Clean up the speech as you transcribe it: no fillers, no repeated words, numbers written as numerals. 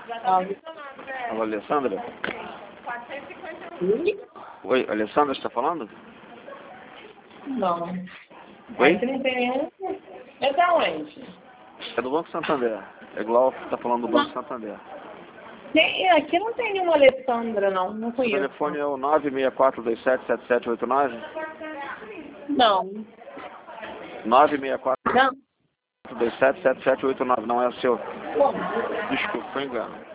Alô, Alessandra? Oi? Oi, Alessandra, está falando? Não. Oi? 31. É da onde? É do Banco Santander. É igual está falando do Banco Santander. Aqui não tem nenhuma Alessandra, não. Não Seu conheço. telefone é o 964277789? Não. 964277789, Não. não é o seu. Bom. Desculpa, foi engano.